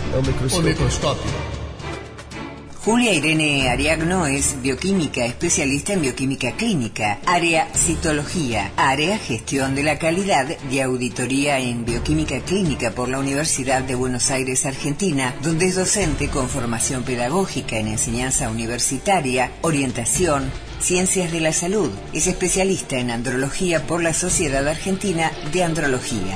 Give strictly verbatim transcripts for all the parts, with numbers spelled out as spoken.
o microscopio. O microscopio. Julia Irene Ariagno es bioquímica, especialista en bioquímica clínica, área citología, área gestión de la calidad de auditoría en bioquímica clínica por la Universidad de Buenos Aires, Argentina, donde es docente con formación pedagógica en enseñanza universitaria, orientación, ciencias de la salud. Es especialista en andrología por la Sociedad Argentina de Andrología.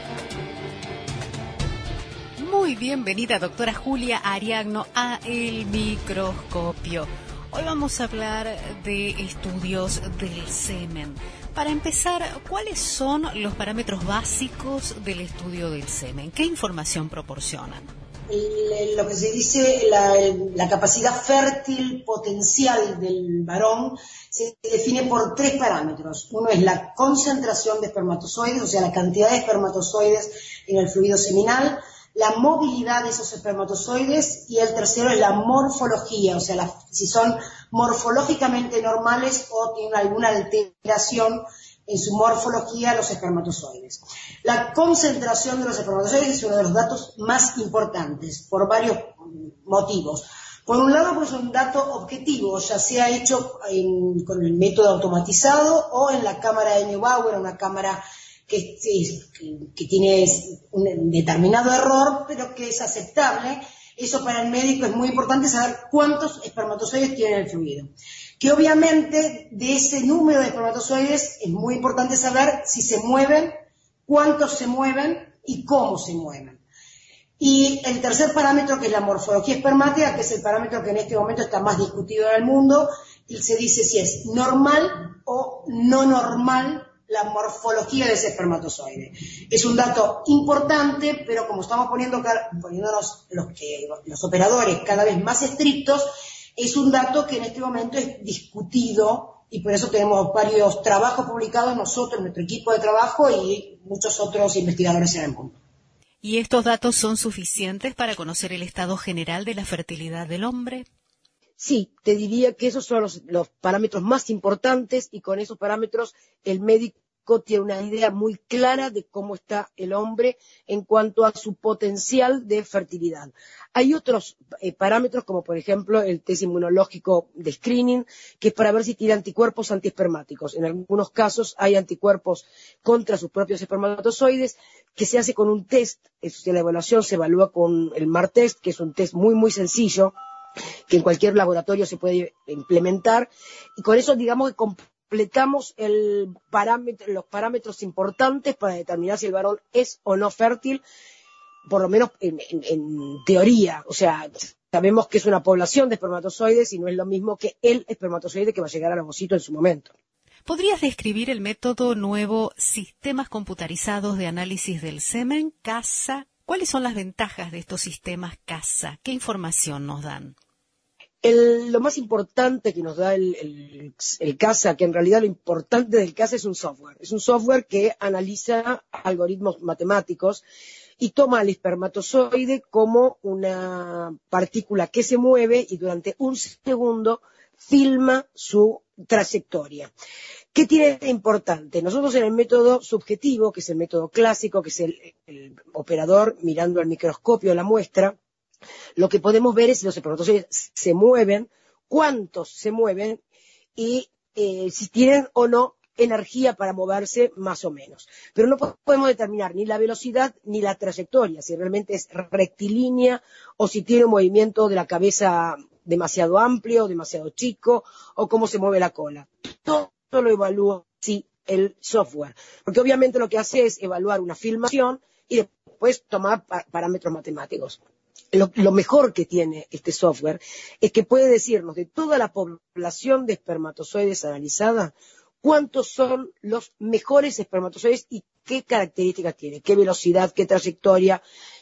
Muy bienvenida, doctora Julia Ariagno, a El Microscopio. Hoy vamos a hablar de estudios del semen. Para empezar, ¿cuáles son los parámetros básicos del estudio del semen? ¿Qué información proporcionan? El, lo que se dice la, la capacidad fértil potencial del varón se define por tres parámetros. Uno es la concentración de espermatozoides, o sea, la cantidad de espermatozoides en el fluido seminal, la movilidad de esos espermatozoides, y el tercero es la morfología, o sea, la, si son morfológicamente normales o tienen alguna alteración en su morfología los espermatozoides. La concentración de los espermatozoides es uno de los datos más importantes por varios motivos. Por un lado, pues es un dato objetivo, ya sea hecho en, con el método automatizado o en la cámara de Neubauer, una cámara que, que, que tiene un determinado error, pero que es aceptable. Eso para el médico es muy importante, saber cuántos espermatozoides tiene el fluido. Que obviamente de ese número de espermatozoides es muy importante saber si se mueven, cuántos se mueven y cómo se mueven. Y el tercer parámetro, que es la morfología espermática, que es el parámetro que en este momento está más discutido en el mundo, y se dice si es normal o no normal la morfología de ese espermatozoide. Es un dato importante, pero como estamos poniendo, poniéndonos los, que, los operadores cada vez más estrictos, es un dato que en este momento es discutido, y por eso tenemos varios trabajos publicados nosotros, nuestro equipo de trabajo y muchos otros investigadores en el mundo. ¿Y estos datos son suficientes para conocer el estado general de la fertilidad del hombre? Sí, te diría que esos son los, los parámetros más importantes, y con esos parámetros el médico tiene una idea muy clara de cómo está el hombre en cuanto a su potencial de fertilidad. Hay otros eh, parámetros, como por ejemplo el test inmunológico de screening, que es para ver si tiene anticuerpos antiespermáticos. En algunos casos hay anticuerpos contra sus propios espermatozoides, que se hace con un test. Eso, si la evaluación se evalúa con el M A R test, que es un test muy muy sencillo, que en cualquier laboratorio se puede implementar, y con eso digamos que completamos el parámetro, los parámetros importantes para determinar si el varón es o no fértil, por lo menos en, en, en teoría. O sea, sabemos que es una población de espermatozoides y no es lo mismo que el espermatozoide que va a llegar al ovocito en su momento. ¿Podrías describir el método nuevo Sistemas Computarizados de Análisis del Semen, CASA? ¿Cuáles son las ventajas de estos sistemas CASA? ¿Qué información nos dan? El, lo más importante que nos da el, el, el CASA, que en realidad lo importante del CASA es un software. Es un software que analiza algoritmos matemáticos y toma al espermatozoide como una partícula que se mueve y durante un segundo filma su trayectoria. ¿Qué tiene de importante? Nosotros en el método subjetivo, que es el método clásico, que es el, el operador mirando al microscopio la muestra, lo que podemos ver es si los espermatozoides se mueven, cuántos se mueven y eh, si tienen o no energía para moverse más o menos. Pero no podemos determinar ni la velocidad ni la trayectoria, si realmente es rectilínea o si tiene un movimiento de la cabeza demasiado amplio, demasiado chico, o cómo se mueve la cola. Todo lo evalúa sí el software, porque obviamente lo que hace es evaluar una filmación y después tomar pa- parámetros matemáticos. Lo, lo mejor que tiene este software es que puede decirnos de toda la población de espermatozoides analizada cuántos son los mejores espermatozoides y qué características tienen, qué velocidad, qué trayectoria,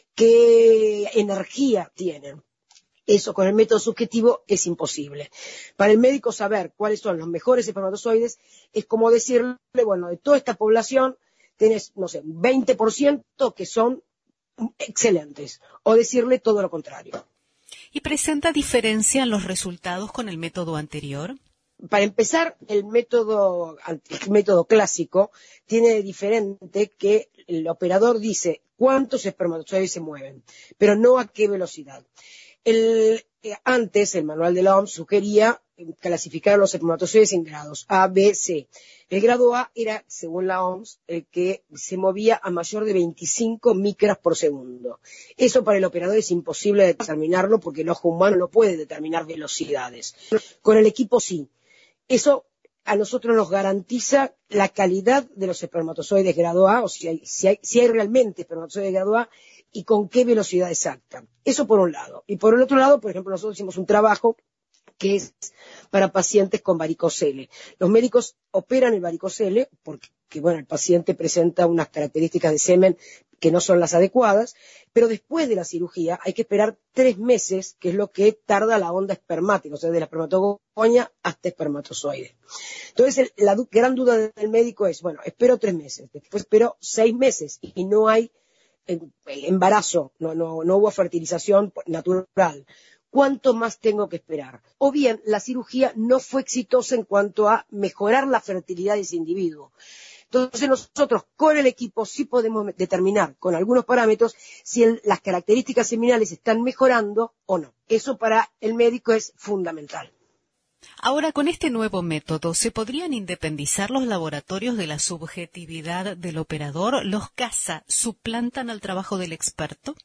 qué energía tienen. Eso con el método subjetivo es imposible. Para el médico saber cuáles son los mejores espermatozoides es como decirle, bueno, de toda esta población tenés, no sé, un veinte por ciento que son excelentes, o decirle todo lo contrario. ¿Y presenta diferencia en los resultados con el método anterior? Para empezar, el método, el método clásico tiene de diferente que el operador dice cuántos espermatozoides se mueven, pero no a qué velocidad. El, eh, antes, el manual de la O M S sugería clasificar los espermatozoides en grados A, B, C. El grado A era, según la O M S, el que se movía a mayor de veinticinco micras por segundo. Eso para el operador es imposible determinarlo porque el ojo humano no puede determinar velocidades. Con el equipo sí. Eso a nosotros nos garantiza la calidad de los espermatozoides grado A, o si hay, si hay, si hay realmente espermatozoides grado A, y con qué velocidad exacta. Eso por un lado. Y por el otro lado, por ejemplo, nosotros hicimos un trabajo que es para pacientes con varicocele. Los médicos operan el varicocele porque, bueno, el paciente presenta unas características de semen que no son las adecuadas, pero después de la cirugía hay que esperar tres meses, que es lo que tarda la onda espermática, o sea, de la espermatogonia hasta espermatozoide. Entonces, el, la du- gran duda del médico es, bueno, espero tres meses, después espero seis meses y no hay eh, embarazo, no, no, no hubo fertilización natural. ¿Cuánto más tengo que esperar? O bien, la cirugía no fue exitosa en cuanto a mejorar la fertilidad de ese individuo. Entonces nosotros con el equipo sí podemos determinar con algunos parámetros si el, las características seminales están mejorando o no. Eso para el médico es fundamental. Ahora, con este nuevo método, ¿se podrían independizar los laboratorios de la subjetividad del operador? ¿Los CASA suplantan al trabajo del experto?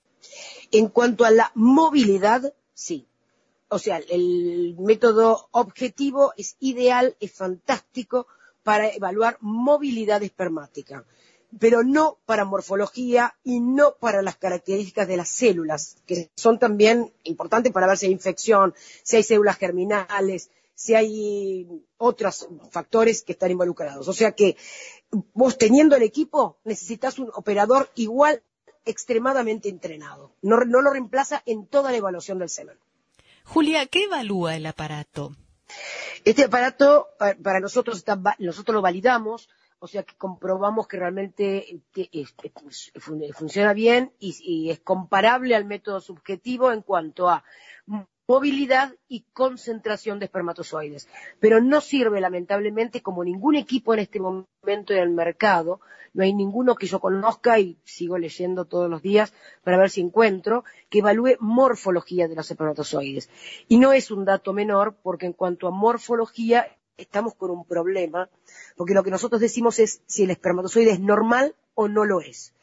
En cuanto a la movilidad, sí. O sea, el método objetivo es ideal, es fantástico para evaluar movilidad espermática, pero no para morfología y no para las características de las células, que son también importantes para ver si hay infección, si hay células germinales, si hay otros factores que están involucrados. O sea que vos teniendo el equipo necesitas un operador igual extremadamente entrenado. No, no lo reemplaza en toda la evaluación del semen. Julia, ¿qué evalúa el aparato? Este aparato para nosotros está, nosotros lo validamos, o sea que comprobamos que realmente que, este, funciona bien y, y es comparable al método subjetivo en cuanto a movilidad y concentración de espermatozoides. Pero no sirve, lamentablemente, como ningún equipo en este momento en el mercado, no hay ninguno que yo conozca, y sigo leyendo todos los días para ver si encuentro, que evalúe morfología de los espermatozoides. Y no es un dato menor, porque en cuanto a morfología estamos con un problema, porque lo que nosotros decimos es si el espermatozoide es normal o no lo es.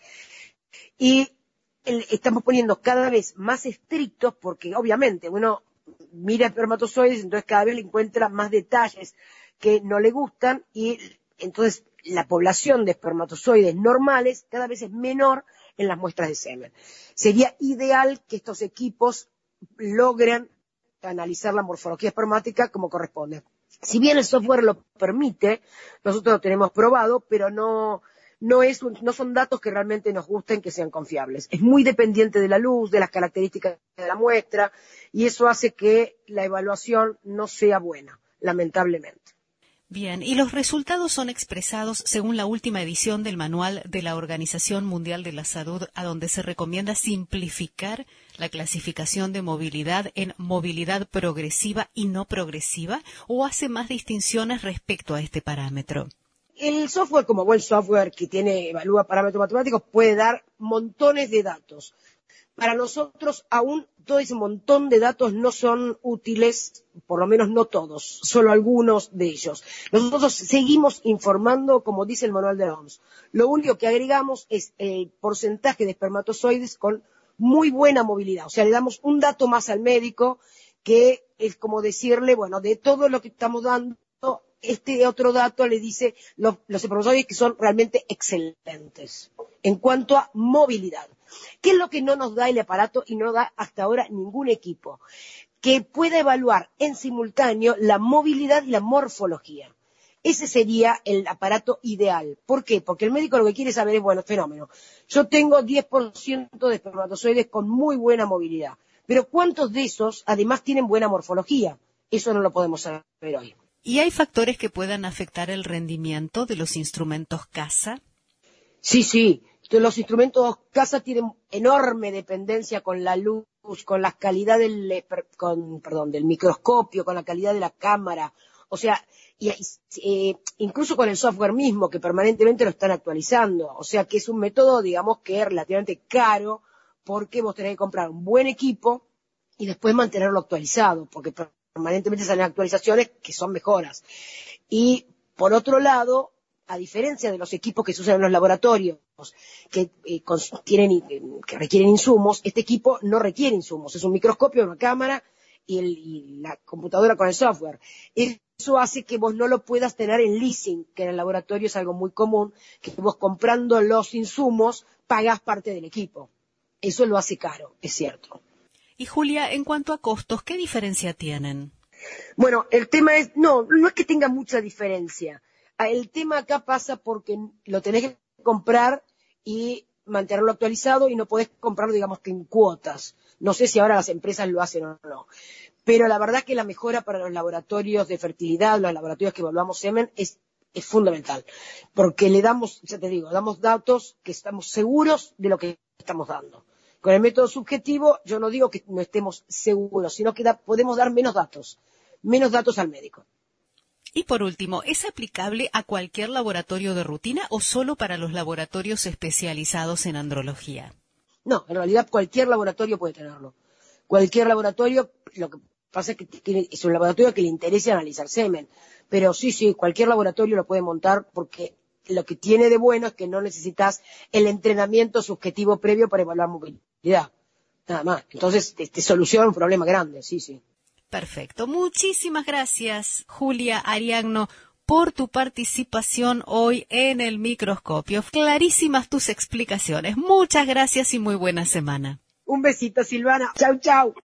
Y el, estamos poniendo cada vez más estrictos, porque obviamente uno mira espermatozoides, entonces cada vez le encuentra más detalles que no le gustan, y entonces la población de espermatozoides normales cada vez es menor en las muestras de semen. Sería ideal que estos equipos logren analizar la morfología espermática como corresponde. Si bien el software lo permite, nosotros lo tenemos probado, pero no, no, es un, no son datos que realmente nos gusten que sean confiables. Es muy dependiente de la luz, de las características de la muestra, y eso hace que la evaluación no sea buena, lamentablemente. Bien, y los resultados son expresados según la última edición del Manual de la Organización Mundial de la Salud, a donde se recomienda simplificar la clasificación de movilidad en movilidad progresiva y no progresiva, ¿o hace más distinciones respecto a este parámetro? El software, como buen software que tiene, evalúa parámetros matemáticos, puede dar montones de datos. Para nosotros, aún todo ese montón de datos no son útiles, por lo menos no todos, solo algunos de ellos. Nosotros seguimos informando, como dice el manual de la O M S. Lo único que agregamos es el porcentaje de espermatozoides con muy buena movilidad. O sea, le damos un dato más al médico, que es como decirle, bueno, de todo lo que estamos dando, este otro dato le dice los, los espermatozoides que son realmente excelentes en cuanto a movilidad. ¿Qué es lo que no nos da el aparato y no da hasta ahora ningún equipo? Que pueda evaluar en simultáneo la movilidad y la morfología. Ese sería el aparato ideal. ¿Por qué? Porque el médico lo que quiere saber es, bueno, fenómeno. Yo tengo diez por ciento de espermatozoides con muy buena movilidad, pero ¿cuántos de esos además tienen buena morfología? Eso no lo podemos saber hoy. ¿Y hay factores que puedan afectar el rendimiento de los instrumentos CASA? Sí, sí. Los instrumentos CASA tienen enorme dependencia con la luz, con la calidad del, con, perdón, del microscopio, con la calidad de la cámara. O sea, y, eh, incluso con el software mismo, que permanentemente lo están actualizando. O sea, que es un método, digamos, que es relativamente caro, porque vos tenés que comprar un buen equipo y después mantenerlo actualizado, porque permanentemente salen actualizaciones que son mejoras. Y, por otro lado, a diferencia de los equipos que se usan en los laboratorios, que, eh, con, tienen, eh, que requieren insumos, este equipo no requiere insumos. Es un microscopio, una cámara y, el, y la computadora con el software. Eso hace que vos no lo puedas tener en leasing, que en el laboratorio es algo muy común, que vos comprando los insumos pagás parte del equipo. Eso lo hace caro, es cierto. Y Julia, en cuanto a costos, ¿qué diferencia tienen? Bueno, el tema es, no, no es que tenga mucha diferencia. El tema acá pasa porque lo tenés que comprar y mantenerlo actualizado y no podés comprarlo, digamos, que en cuotas. No sé si ahora las empresas lo hacen o no. Pero la verdad que la mejora para los laboratorios de fertilidad, los laboratorios que evaluamos semen, es, es fundamental. Porque le damos, ya te digo, damos datos que estamos seguros de lo que estamos dando. Con el método subjetivo, yo no digo que no estemos seguros, sino que da, podemos dar menos datos, menos datos al médico. Y por último, ¿es aplicable a cualquier laboratorio de rutina o solo para los laboratorios especializados en andrología? No, en realidad cualquier laboratorio puede tenerlo. Cualquier laboratorio, lo que pasa es que tiene, es un laboratorio que le interesa analizar semen. Pero sí, sí, cualquier laboratorio lo puede montar porque lo que tiene de bueno es que no necesitas el entrenamiento subjetivo previo para evaluar movilidad. Nada más. Entonces, te, te soluciona un problema grande, sí, sí. Perfecto. Muchísimas gracias, Julia Ariagno, por tu participación hoy en el microscopio. Clarísimas tus explicaciones. Muchas gracias y muy buena semana. Un besito, Silvana. Chau, chau.